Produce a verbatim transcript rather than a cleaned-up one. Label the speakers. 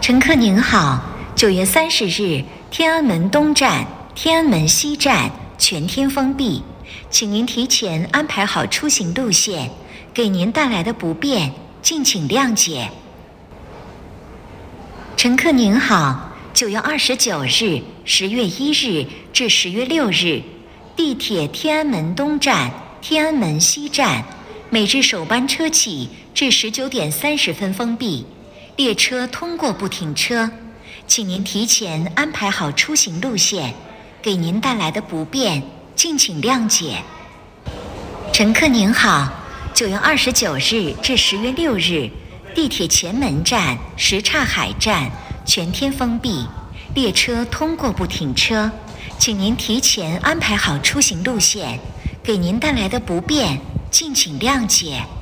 Speaker 1: 乘客您好，九月三十日，天安门东站、天安门西站全天封闭，请您提前安排好出行路线，给您带来的不便，敬请谅解。乘客您好，九月二十九日、十月一日至十月六日，地铁天安门东站、天安门西站每日首班车起至十九点三十分封闭，列车通过不停车，请您提前安排好出行路线，给您带来的不便，敬请谅解。乘客您好，九月二十九日至十月六日，地铁前门站、什刹海站全天封闭，列车通过不停车，请您提前安排好出行路线，给您带来的不便，敬请谅解。